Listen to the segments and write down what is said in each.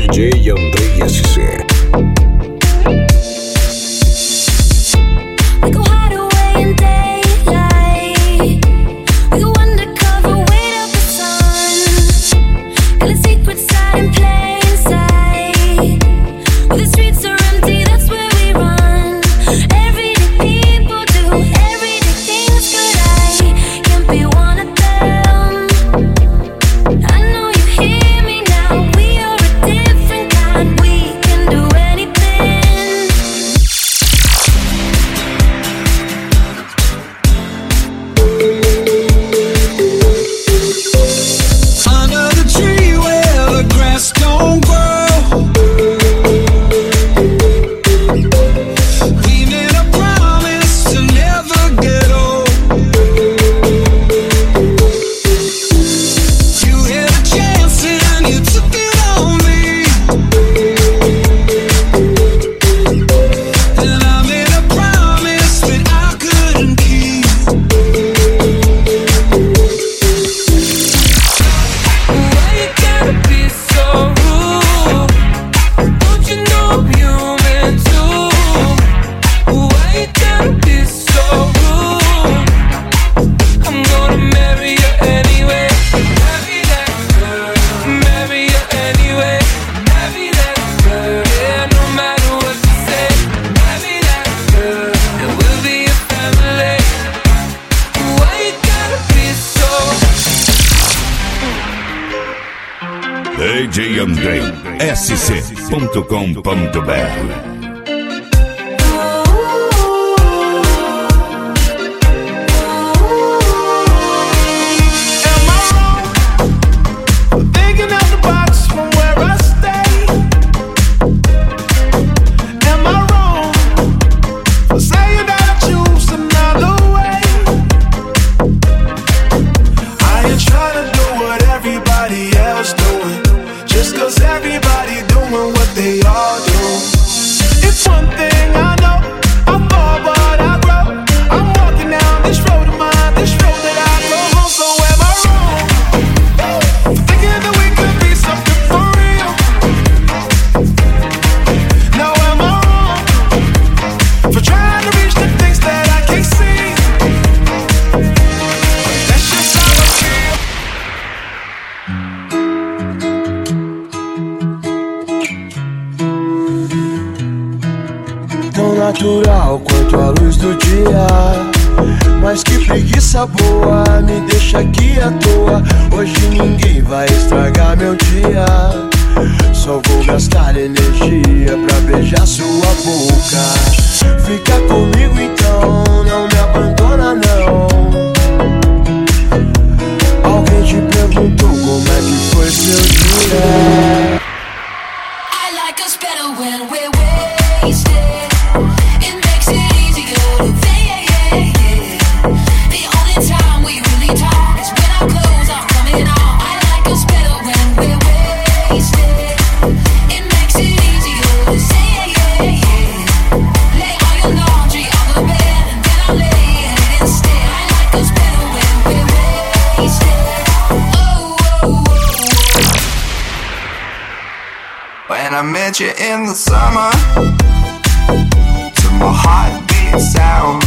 DJ Andrei SC. djandreisc.com.br. Natural quanto a luz do dia, mas que preguiça boa, me deixa aqui à toa. Hoje ninguém vai estragar meu dia, só vou gastar energia pra beijar sua boca. Fica comigo então, não me abandona não. Alguém te perguntou como é que foi seu dia? I like us better when we're wasted. When I met you in the summer, to my heartbeat sound,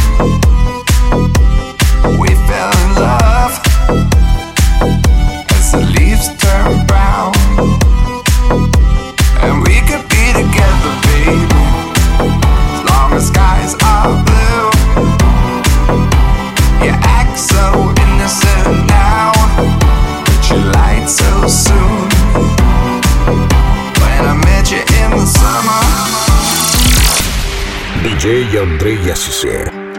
we fell in love as the leaves turn brown. And we could be together, baby, as long as skies are blue. You act so innocent now, but you lied so soon. I met you in the summer. DJ Andrei SC.